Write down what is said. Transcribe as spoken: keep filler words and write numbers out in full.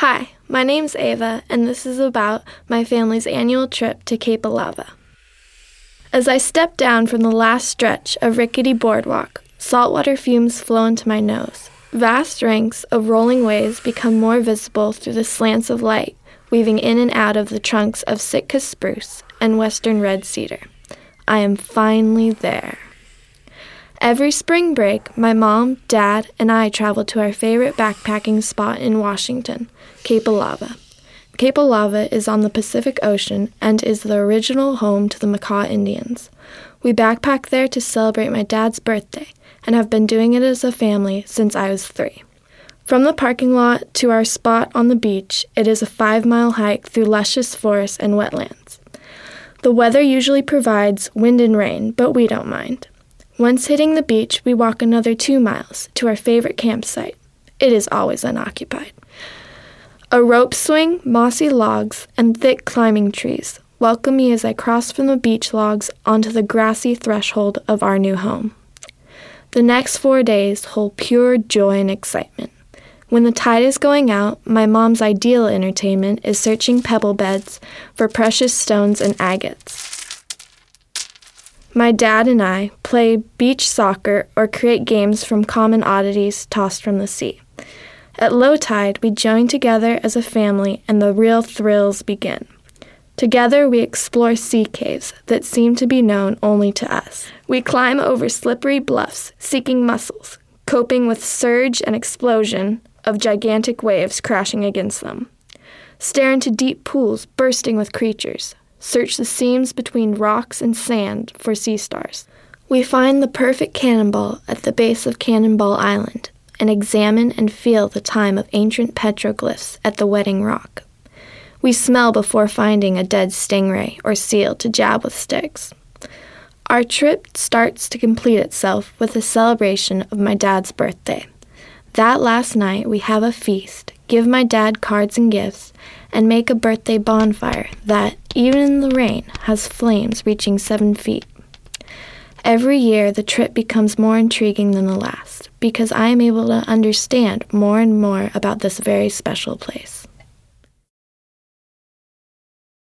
Hi, my name's Ava, and this is about my family's annual trip to Cape Alava. As I step down from the last stretch of rickety boardwalk, saltwater fumes flow into my nose. Vast ranks of rolling waves become more visible through the slants of light, weaving in and out of the trunks of Sitka spruce and western red cedar. I am finally there. Every spring break, my mom, dad, and I travel to our favorite backpacking spot in Washington, Cape Alava. Cape Alava is on the Pacific Ocean and is the original home to the Makah Indians. We backpack there to celebrate my dad's birthday and have been doing it as a family since I was three. From the parking lot to our spot on the beach, it is a five-mile hike through luscious forests and wetlands. The weather usually provides wind and rain, but we don't mind. Once hitting the beach, we walk another two miles to our favorite campsite. It is always unoccupied. A rope swing, mossy logs, and thick climbing trees welcome me as I cross from the beach logs onto the grassy threshold of our new home. The next four days hold pure joy and excitement. When the tide is going out, my mom's ideal entertainment is searching pebble beds for precious stones and agates. My dad and I play beach soccer or create games from common oddities tossed from the sea. At low tide, we join together as a family and the real thrills begin. Together, we explore sea caves that seem to be known only to us. We climb over slippery bluffs, seeking mussels, coping with surge and explosion of gigantic waves crashing against them. Stare into deep pools bursting with creatures. Search the seams between rocks and sand for sea stars. We find the perfect cannonball at the base of Cannonball Island and examine and feel the time of ancient petroglyphs at the Wedding Rock. We smell before finding a dead stingray or seal to jab with sticks. Our trip starts to complete itself with a celebration of my dad's birthday. That last night, we have a feast, give my dad cards and gifts, and make a birthday bonfire that, even in the rain, has flames reaching seven feet. Every year, the trip becomes more intriguing than the last, because I am able to understand more and more about this very special place.